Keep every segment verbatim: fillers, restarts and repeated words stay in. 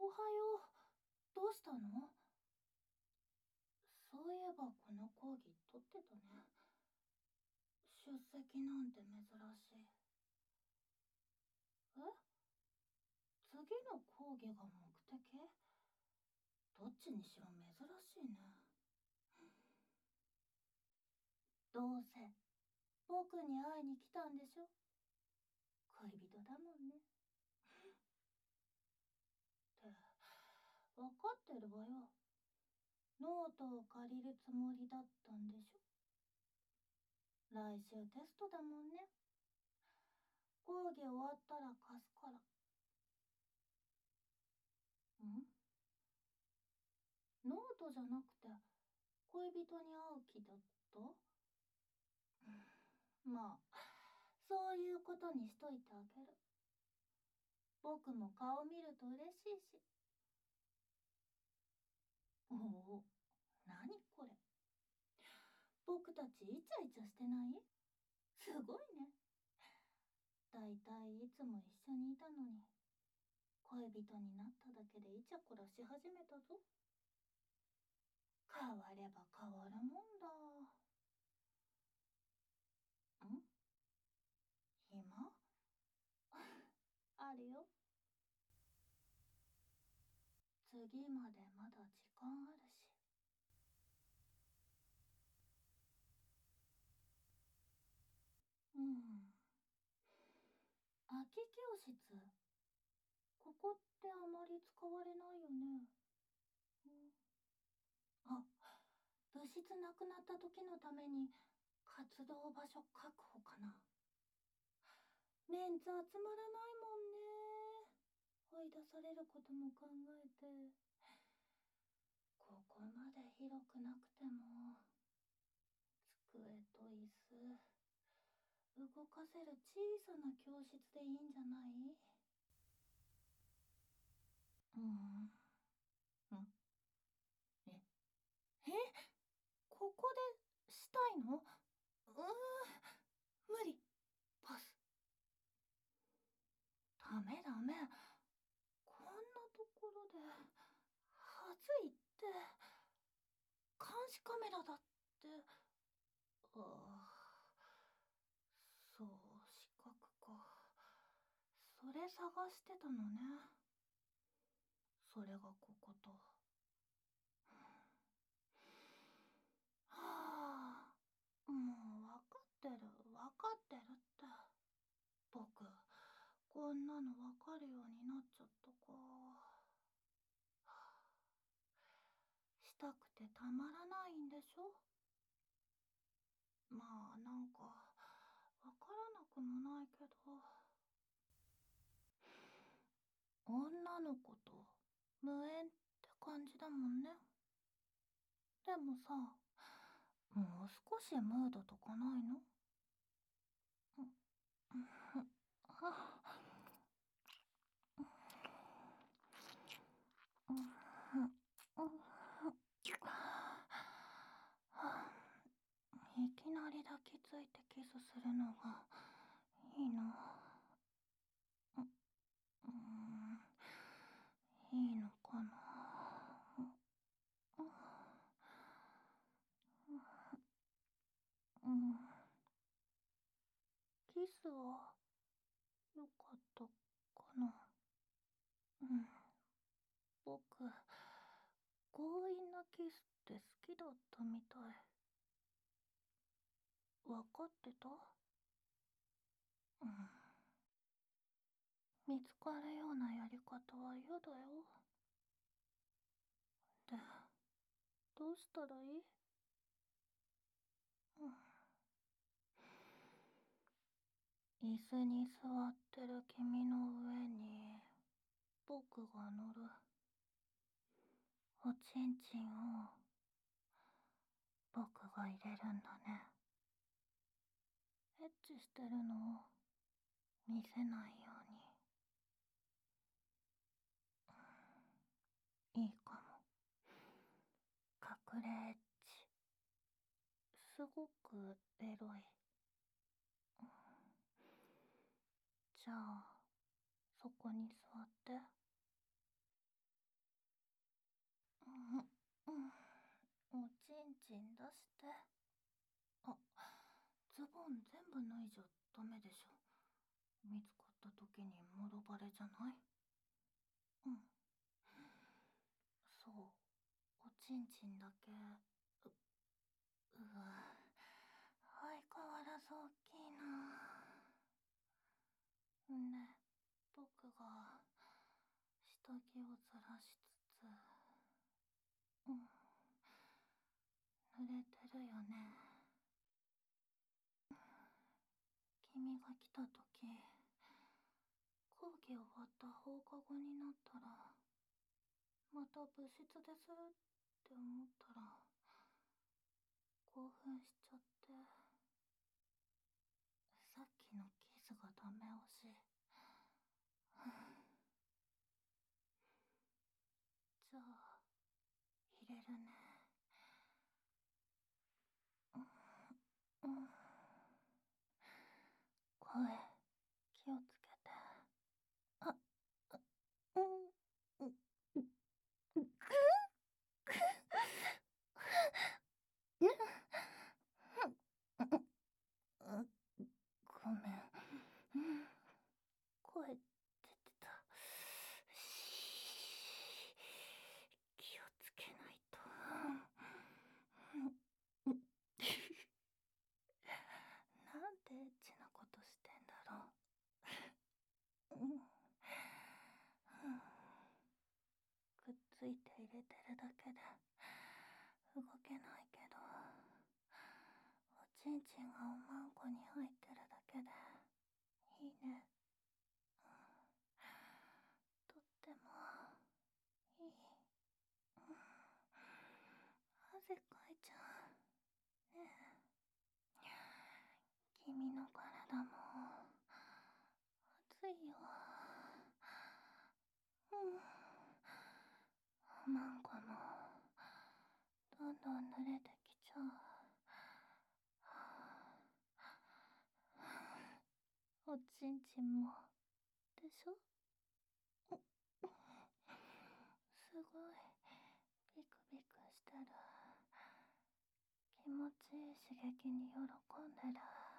おはよう。どうしたの？そういえばこの講義取ってたね。出席なんて珍しい。え？次の講義が目的？どっちにしろ珍しいね。どうせ僕に会いに来たんでしょ？恋人だもんね。って分かってるわよ。ノートを借りるつもりだったんでしょ？来週テストだもんね。講義終わったら貸すから。ん？ノートじゃなくて恋人に会う気だった？まあそういうことにしといてあげる。僕も顔見ると嬉しいし。おお、何これ。僕たちイチャイチャしてない？すごいね。だいたいいつも一緒にいたのに恋人になっただけでイチャコラし始めたぞ。変われば変わるもんだ。ん？暇？あるよ。次までまだ時間あるし。うん。空き教室、ここってあまり使われないよね。うん、あ、物質なくなった時のために活動場所確保かな。メンツ集まらないもんね。追い出されることも考えて。ここまで広くなくても机と椅子動かせる小さな教室でいいんじゃない？うん。ん？ええ、ここでしたいの？うーん、無理。パス。ダメダメ。こんなところで恥ずいって。監視カメラだって。ああ、そう、資格か。それ探してたのね。それがここと。はあ、もう分かってる分かってるって。僕こんなの分かるようになっちゃったか。したくてたまらないんでしょ？まあなんか分からなくもないけど、女の子と無縁って感じだもんね。でもさ、もう少しムードとかないの？うん、うん、あ、うん、うん、いきなり抱きついてキスするのがいいの？う、うーん、いいのかな？う、うん、キスはよかったかな？うん、僕強引なキスって好きだったみたい。分かってた？うん、見つかるようなやり方は嫌だよ。で、どうしたらいい？うん、椅子に座ってる君の上に僕が乗る。おちんちんを僕が入れるんだね。エッチしてるのを見せないように。いいかも。隠れエッチ。すごくエロい。じゃあそこに座って。 ちん出して。あ、ズボン全部脱いじゃダメでしょ。見つかった時にもろバレじゃない？うん。そう、おちんちんだけ。う、うわ、相変わらず大きいな。んで、僕が下着をずらしつつ、うん、濡れてるよね。君が来た時、講義終わった放課後になったら、また部室でするって思ったら、興奮しちゃって、さっきのキスがダメ押し。じゃあ、入れるね。うん、声、気をつけて。あ、うん、うん、うん、ごめん。声出てた。気をつけないと。なんでエッチなことしてんだろう。うん、くっついて入れてるだけで動けないけど、おちんちんがおまんこに入ってるだけでいいね。とってもいい。汗かいちゃうね。君の体も熱いよ。うん、おまんこもどんどん濡れてきちゃう。おちんちんもでしょ。すごいビクビクしてる。気持ちいい刺激に喜んでる。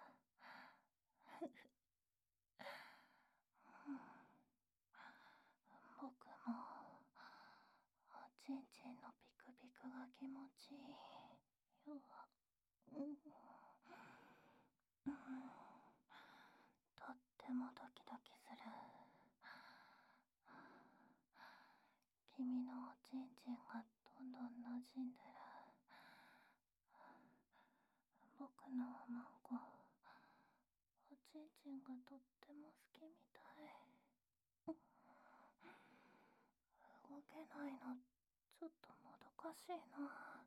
僕もおちんちんのピクピクが気持ちいいよ。うん、とってもドキドキする。君のおちんちんがどんどん馴染んでる。僕のおまんこ、おちんちんがとっても好きみたい。動けないのちょっともどかしいな。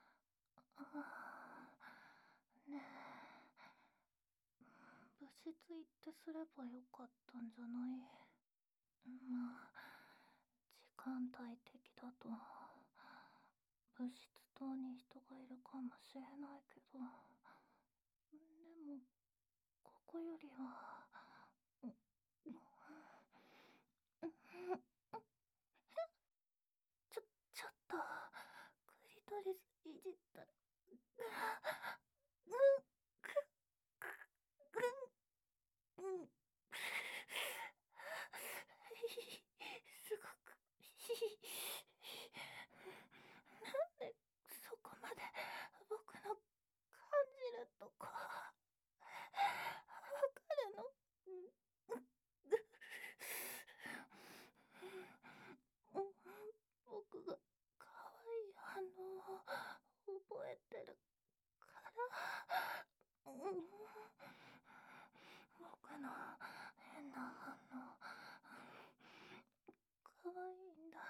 あ、ねえ、部室行ってすればよかったんじゃない？まあ、時間帯的だと部室棟に人がいるかもしれないけど、でもここよりは、うん、うん、ちょちょっとクリトリスいじったら、うん、すごくなんでそこまで僕の感じるとこわかるの？僕が可愛い反応を覚えてるから、うん、僕の変な反応可愛いんだ。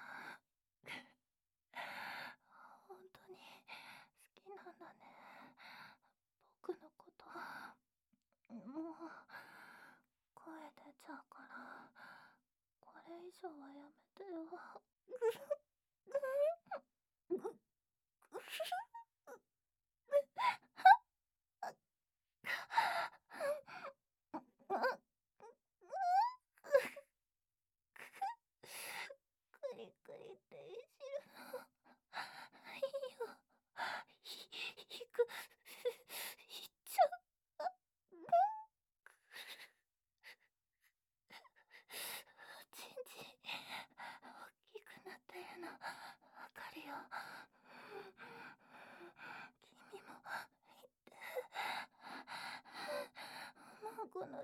本当に好きなんだね、僕のこと。もう声出ちゃうから、これ以上はやめてよ。クリクリっていじるのいいよ。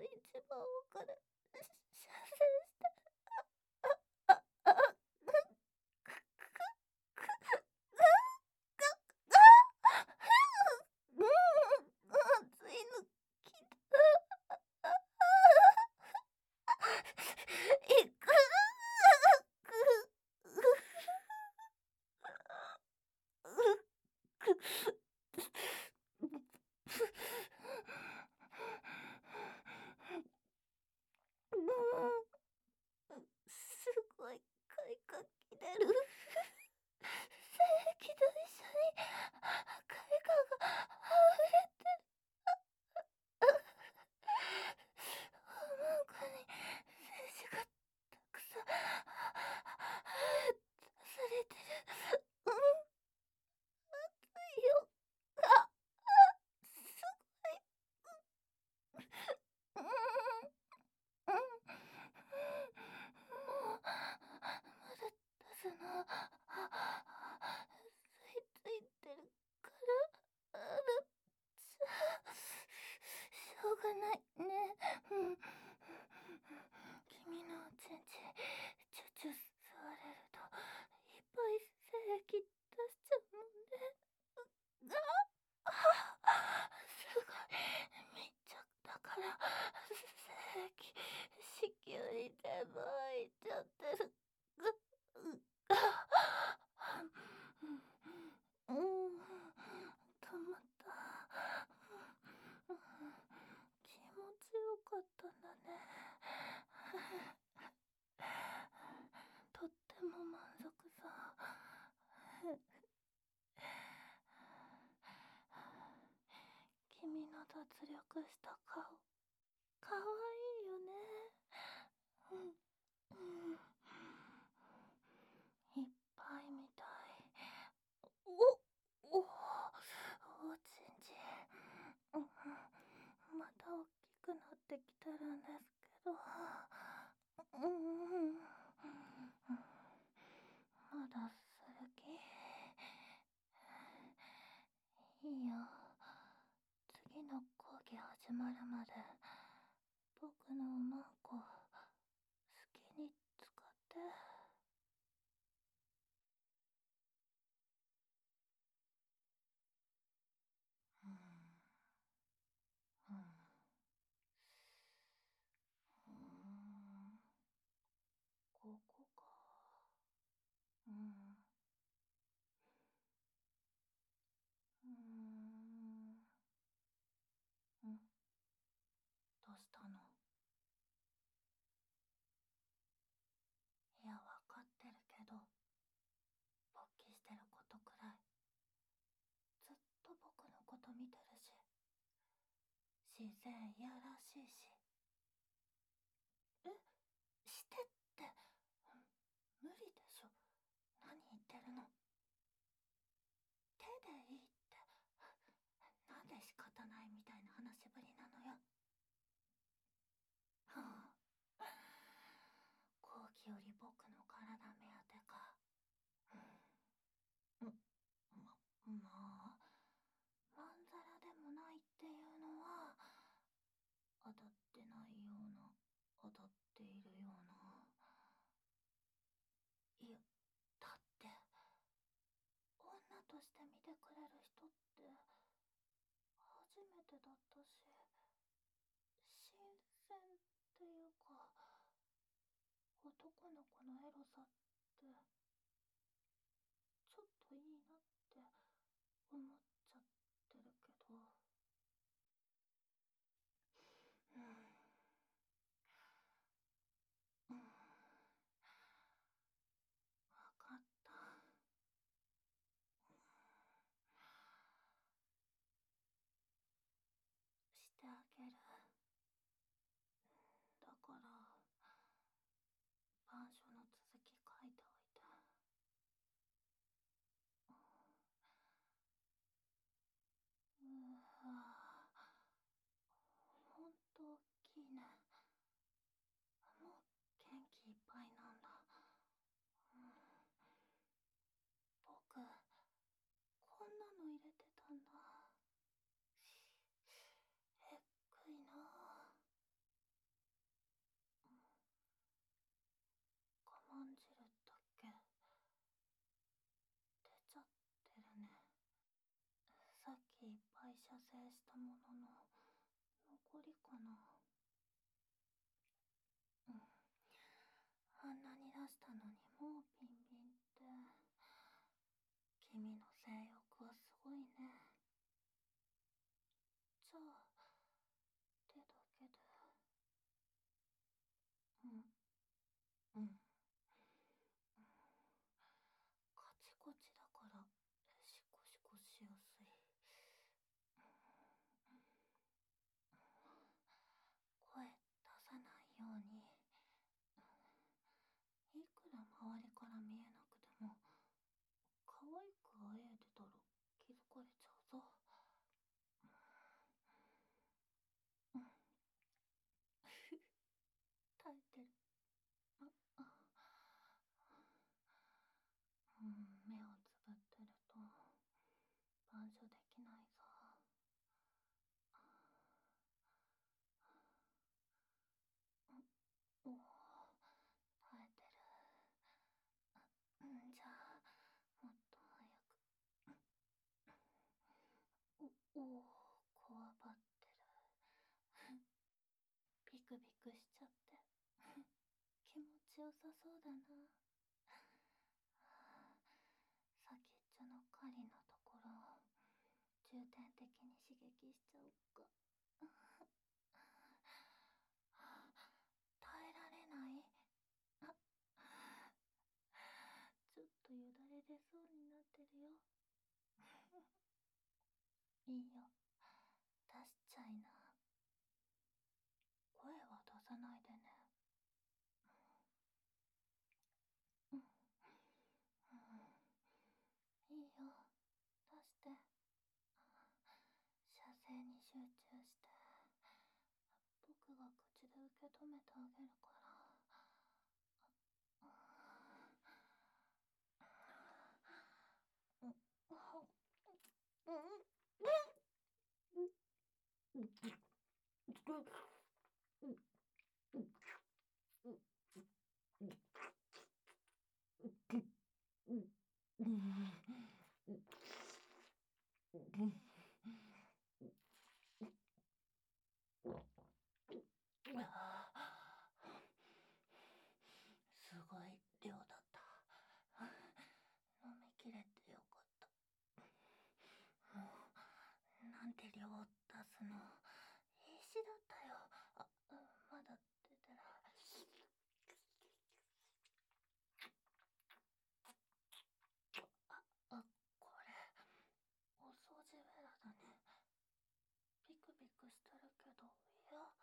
一番奥で射精してあああうんついのきたいくすごい快感き出る。精液と一緒に快感が溢れてる。お腹に精子がたくさんされてる。うん、熱いよ。あ、すごい。うん、うん、もう、まだ出すの。吸い付いてるから、ある。じゃあ、しょうがないね。うん。君のおちんち、チュチュ吸われると、いっぱい精液出しちゃうもんね。ああ、すごい。密着だから、精液、子宮に全部入っちゃってる。う、う、あ、うん、うん、たまった。うん、気持ちよかったんだね。とっても満足さ。君の脱力した顔、かわいいよね。うん、うん、いっぱい見たい。お、お、おちんち、うん、また大きくなってきてるんですけど、うん、まだする気？いいよ。次の講義始まるまで僕のおまんこ好きに使って。うん、うん、うん、ここか。うん、うん、うん、どうしたの？いや、わかってるけど、勃起してることくらいずっと僕のこと見てるし、自然いやらしいし。え、してって、無理でしょ。何言ってるの？手でいいって、なんで仕方ないみたいな話しぶりなのよ。はあ、後期より僕の体目当てか。うん、ま、まあ、まんざらでもないっていうのは、当たってないような、当たっているような。いや、だって、女として見てくれる人って初めてだったし、新鮮っていうか、男の子のエロさってちょっといいなって思っちゃってるけど。うん、うん、分かった。してあげる。だから板書の続き書いておいて。うわ、ほんと大きいね。もう元気いっぱいなんだ。うん、僕こんなの入れてたんだ。えっくいな。 したものの残りかな。うん。あんなに出したのにもうビンビンって。君の性欲はすごいね。じゃあ手だけで。うんうん。カチコチだからシコシコしやすい。声出さないように。いくら周りから見えなくても可愛くあえいでたら気づかれちゃうぞ。うん。耐えてる。ああ。うん、目をつぶってると板書できないぞ。おお、耐えてる。うん、じゃあもっと早く。おお、こわばってる。ビクビクしちゃって気持ちよさそうだな。先っちょの狩りのところを重点的に刺激しちゃおっか。耐えられない。あ、ちょっとよだれ出そうになってるよ。いいよ、出しちゃいな。声は出さないでね。うん、うん、いいよ、出して。射精に集中して。僕が口で受け止めてあげるから。うん、うん、うん、すごい量だった。飲みきれてよかった。もうなんて量を出すの必死だったよ。あ、まだ出てる。あ、あ、これお掃除ベラだね。ピクピクしてるけど、いや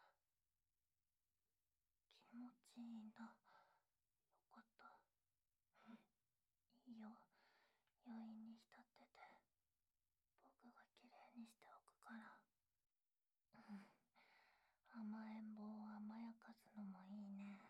気持ちいいんだ。よかった。いいよ、余韻に浸ってて。僕がきれいにしておくから。うん、甘えん坊を甘やかすのもいいね。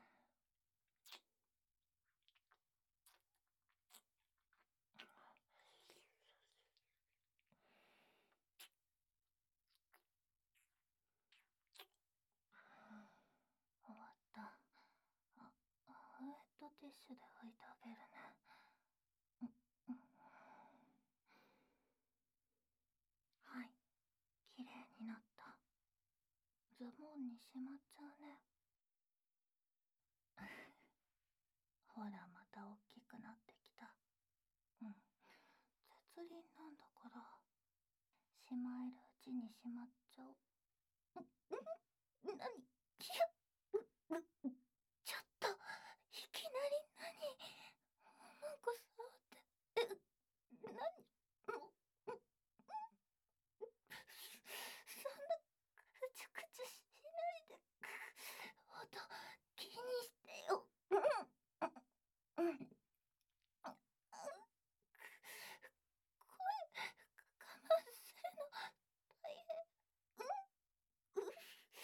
終わった。あ、ウエットティッシュで拭いてあげるね。うん、うん、はい、きれいになった。ズボンにしまっちゃうね。ほら、また大きくなってきた。うん、絶倫なんだから、しまえるうちにしまっちゃおう。ん、なに、ひゃう、う、ちょっと、いきなりなに、なんか触って、え、なに、もう、ん、そんな、くちゅくちゅしないで、音、気にしてよ。うん、うん、うん、声、我慢するの、大変。うん、や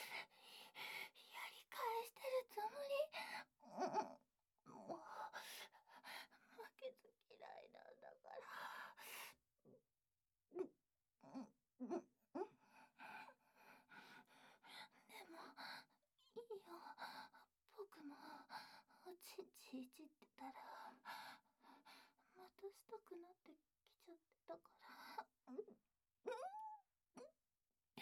り返してるつもり。うん、もう負けず嫌いなんだから。うん、うん、うん、でもいいよ、僕もおちんちいじってたらまたしたくなってきちゃってたから。うん、うん、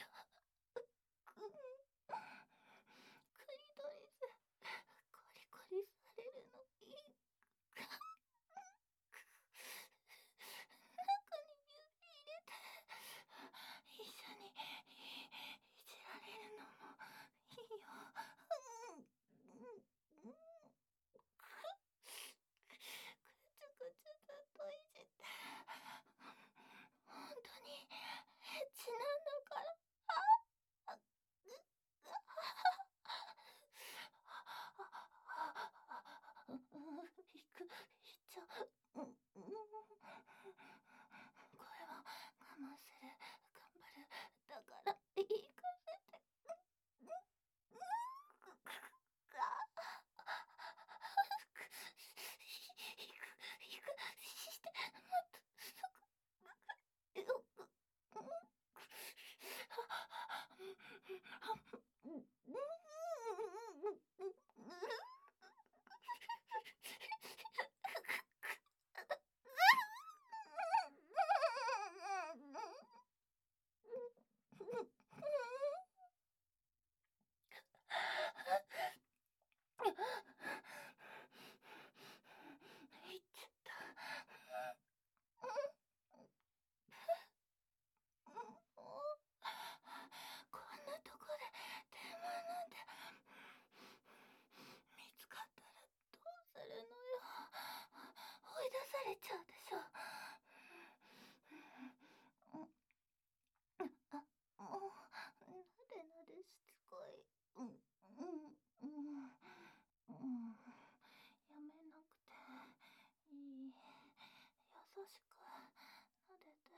しく撫でて。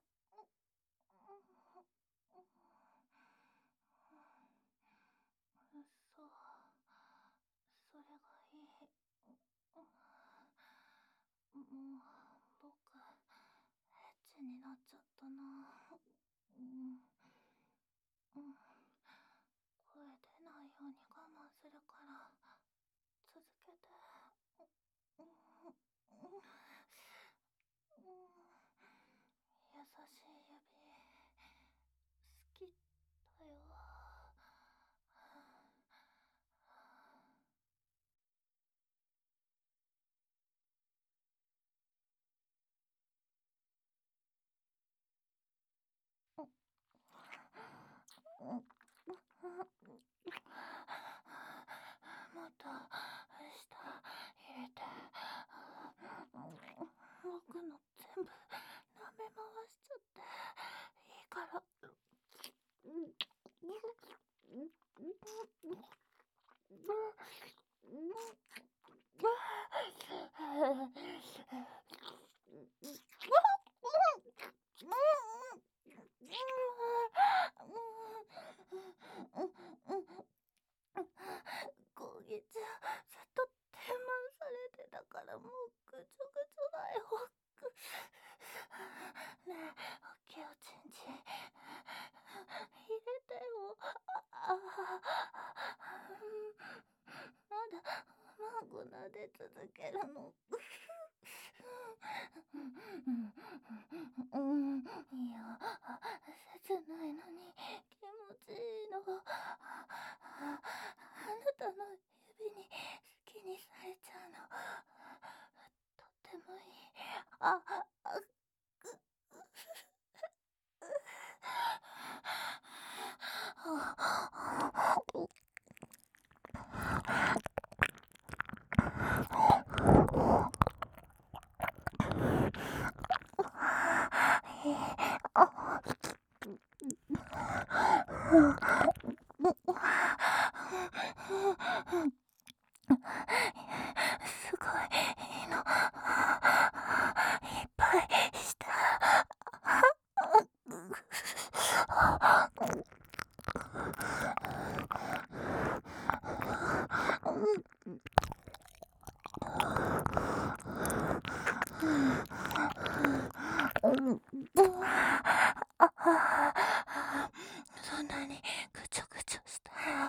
そう、それがいい。もう僕エッチになっちゃったな。うん、うん、声出ないように我慢するから続けて。うん、うん、優しい指好きだよ。また下入れて。僕の全部舐め回しちゃっていいから。今月ずっと手満されてたからもうぐちょぐちょだよ。ねえ、おきおちんちん入れてよ。あまだ孫撫で続けるの。うん、いや、切ないのに気持ちいいの。あなたの指に好きにされちゃうの。とってもいい。あ、あ、すごいいいの。いっぱいした。そんなにぐちょぐちょしたら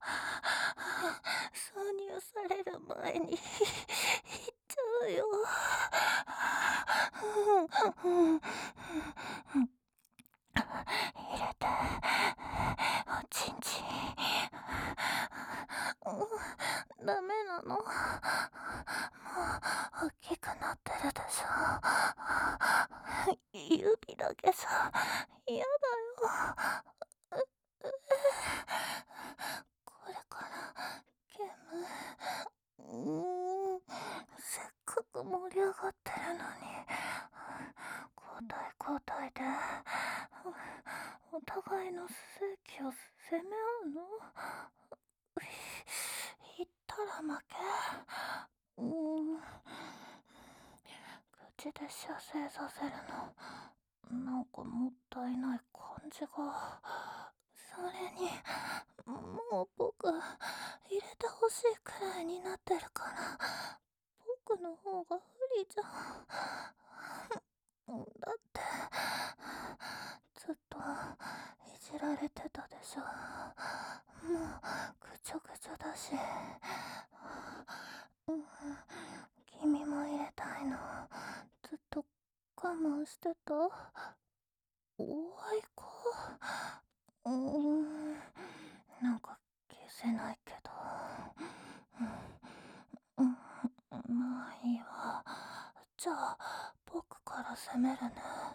挿入される前にいっちゃうよ。入れておちんちん。ダメなの。もう大きくなってるでしょ。指だけさ嫌だよ。これからゲーム、うーん、せっかく盛り上がってるのに交代交代でお互いの性器を責め合うの。言ったら負け。うーん、口で射精させるのなんかもったいない感じが。それにもう僕入れてほしいくらいになってるから僕の方が不利じゃん。だってずっといじられてたでしょ。もうぐちょぐちょだし、うん、君も入れたいのずっと我慢してた。おあいこ、うーん、なんか消せないけど、うん、うん、まあいいわ。じゃあ僕から攻めるね。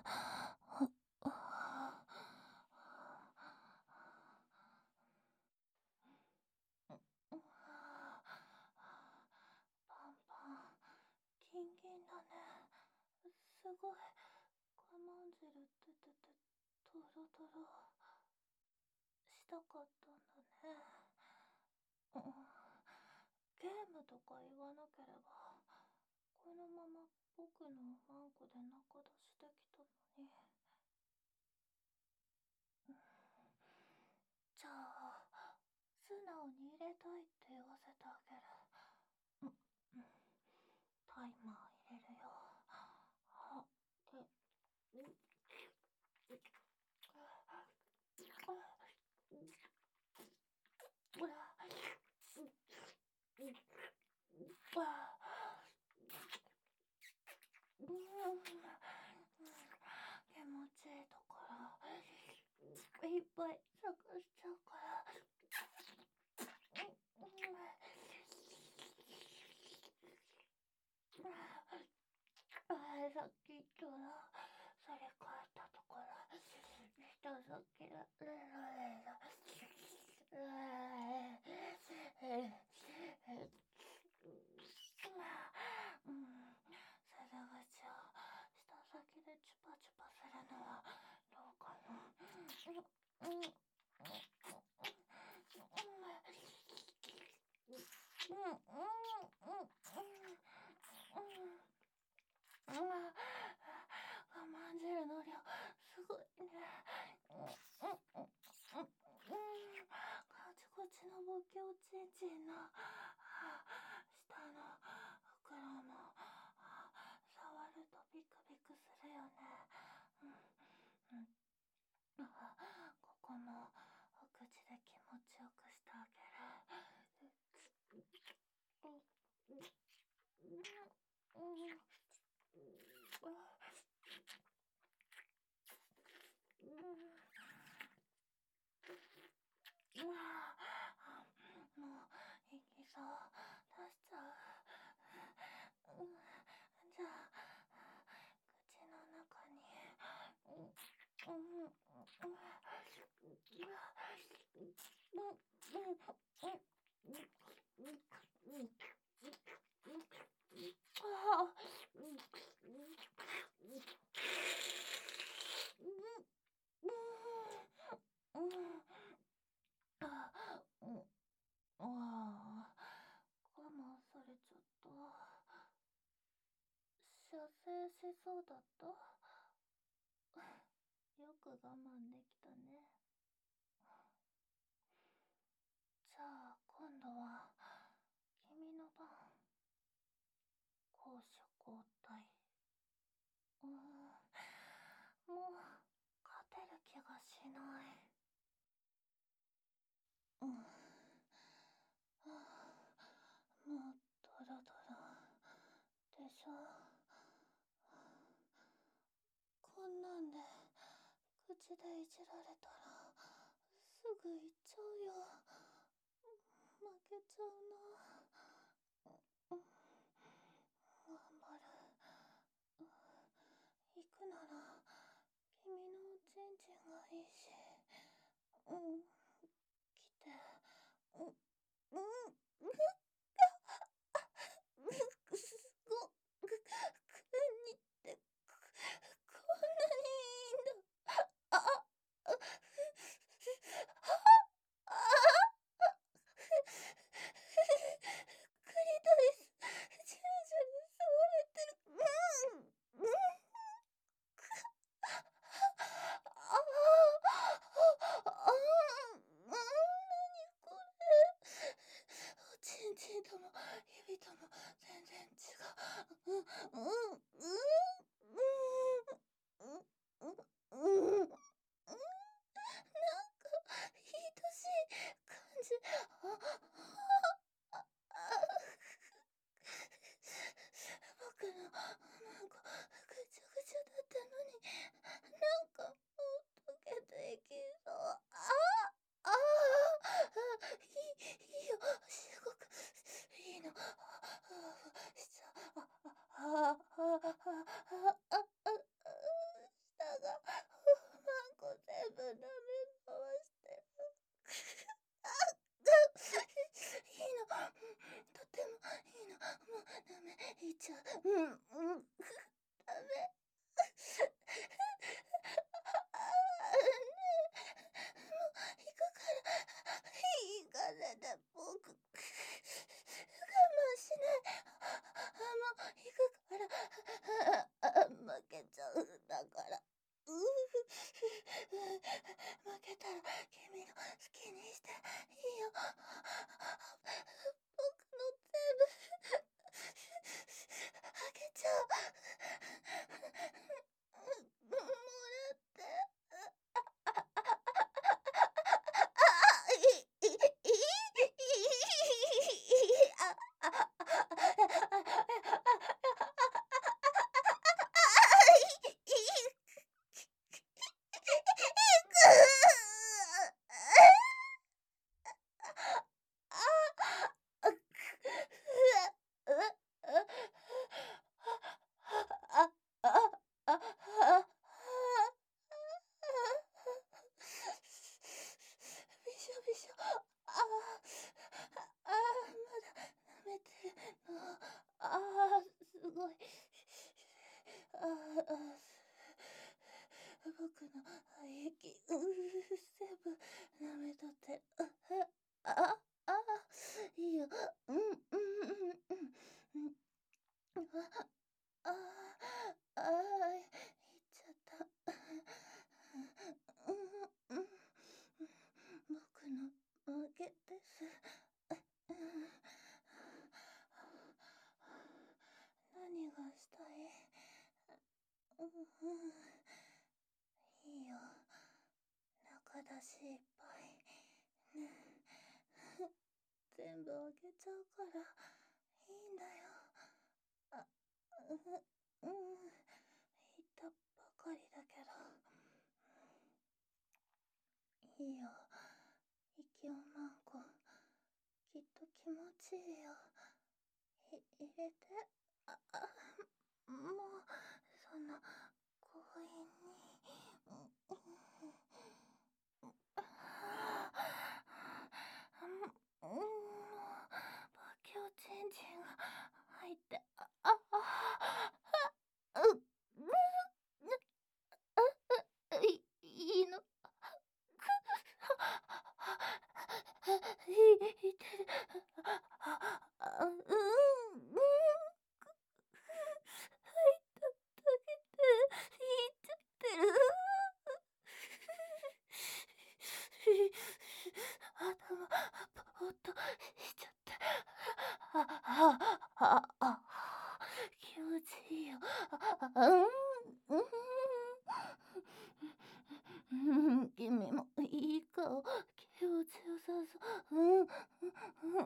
パンパン、ギンギンだね。すごい我慢汁出ててトロトロしたかったんだね。うん、ゲームとか言わなければこのまま僕のワンコで仲出しできたのに。じゃあ素直に入れたいって言わせてあげる。うんうん、タイマー入れるよ。はで、うん、気持ちいいところいっぱい探しちゃうから。あ、さっき言ったらそれ変えたところ人先だ。うん、袖口を舌先でチュパチュパするのはどうかな。うんうんうんうんうん、甘んじるの量すごいね。うんうんうんうん、カチコチのボキおちんちんの下の袋も触るとビクビクするよね。うんうん、ここもお口で気持ちよくしてあげる。もう息そう出しちゃう。うん、じゃあ口の中にうんうんうんああ、我慢されちゃった。射精しそうだった。よく我慢できたね。じゃあ今度は君の番。攻守交代。うーん、もう勝てる気がしない。うん、はあ、もうドロドロでしょ。こんなんで口でいじられたらすぐ行っちゃうよ。負けちゃうな。うん、頑張る。行くなら君のおちんちんがいいし。うん、来て。うんうん、すごく、くにってこんなにいいんだ。ああああ、クリトリスジュルジュル触れてる。うんうん、ああああ、 の好きにしていいよ。僕の全部あげちゃう。もらって。あ、い、い、い、い、あ、あ、あ、びしょびしょ。ああ、ああ、まだ舐めてるの。ああ、すごい。ああ、僕の鼻液、うー、全部舐めとってる。ああ、ああ、いいよ。うん、うん、うん、うん。ああ、ああ、いっちゃった。うん、うん。僕の負けです。何がしたい？うん、いいよ。中出しいっぱい。ね。全部あげちゃうからいいんだよ。あ、うん、うん。言ったばかりだけど。いいよ。息をまんこ。きっと気持ちいいよ。い、入れて。あ、あ、もう、そんな、強引に。うん、うん、ああ、もう、もう、バキューチンチンが入って、あ、あ、あ、あ、う、う、う、い、いいの。い、いてる。あ、あ、うん、うん。はいただけて、いっちゃってる。頭、ぼーっとしちゃって。あ、あ、あ、あ、気持ちいいよ。あ、うん、うん。君もいい顔。気持ちよさそう。うん、うん、うん。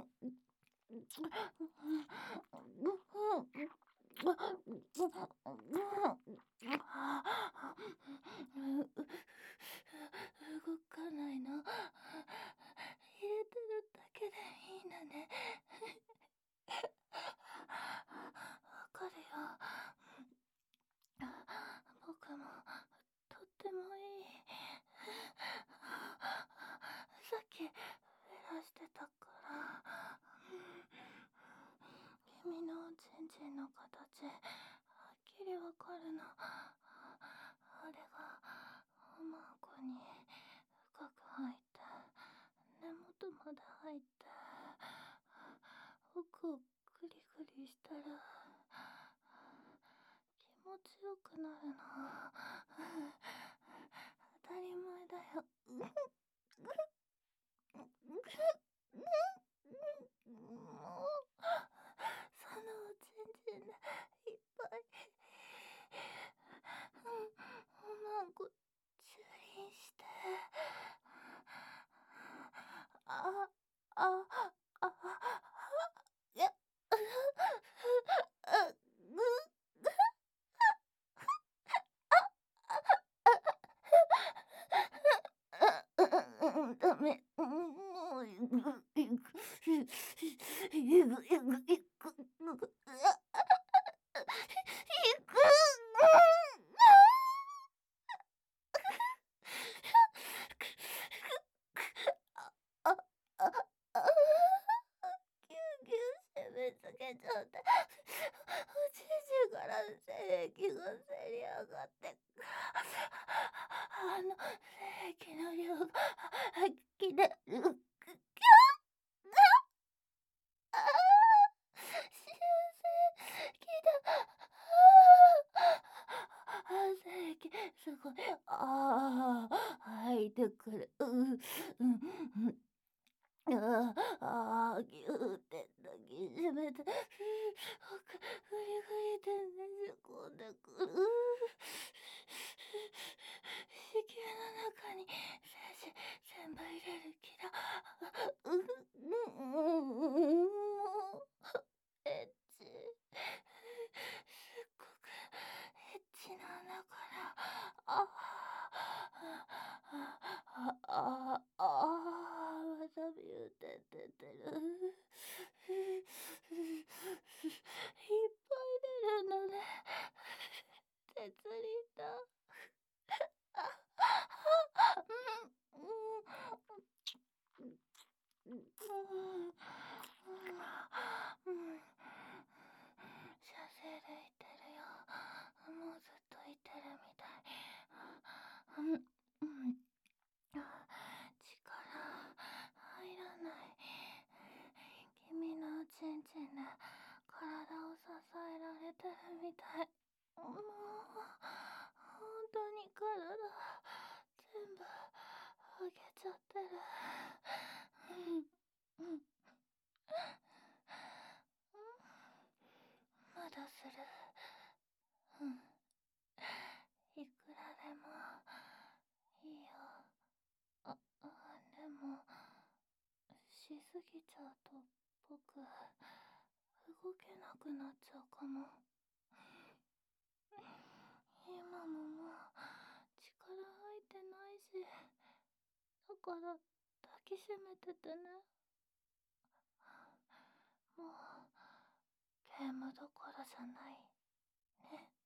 動かないの。入れてるだけでいいんだね。わかるよ。僕もとってもいい。さっき減らしてたから。君のちんちんの形はっきりわかるの。あれがおまんこに深く入って根元まで入って奥をグリグリしたら気持ちよくなるの。当たり前だよ。もうそのおちんちんでいっぱいおまんこチューリンして。あ、あ、あ、いや、あ、ぐ、ダメ。もう、いく、いく、いく、いく、いく、いく、あ、あ、あ、ぎゅうぎゅう攻めつけちゃって、おちんちんから精液がせり上がって、あの精液の量が吐き出る。ああ、新鮮きだ。あ、精液すごい。ああ、吐いてくる。うん、うん、 ああ、ぎゅーって抱きしめて、ふー、ぐりぐりでねじ込んでくる。子宮の中に精子全部入れる気だ。う、うん、もう、エッチ。すっごくエッチなんだから。ああ、ああ、ああ、わさび言うて出てる。いっぱい出るのね。鉄輪だ。あ、あ、うん、うん、うん、うん、うん。射精で言ってるよ。もうずっと言ってるみたい。うん、うん。力入らない。君のちんちんで体を支えられてるみたい。もう、本当に体全部あげちゃってる。うん、うん、まだする。うん。いくらでもいいよ。あ、あ、でも、しすぎちゃうと僕、動けなくなっちゃうかも。今ももう力入ってないし、だから抱きしめててね。もうゲームどころじゃないね。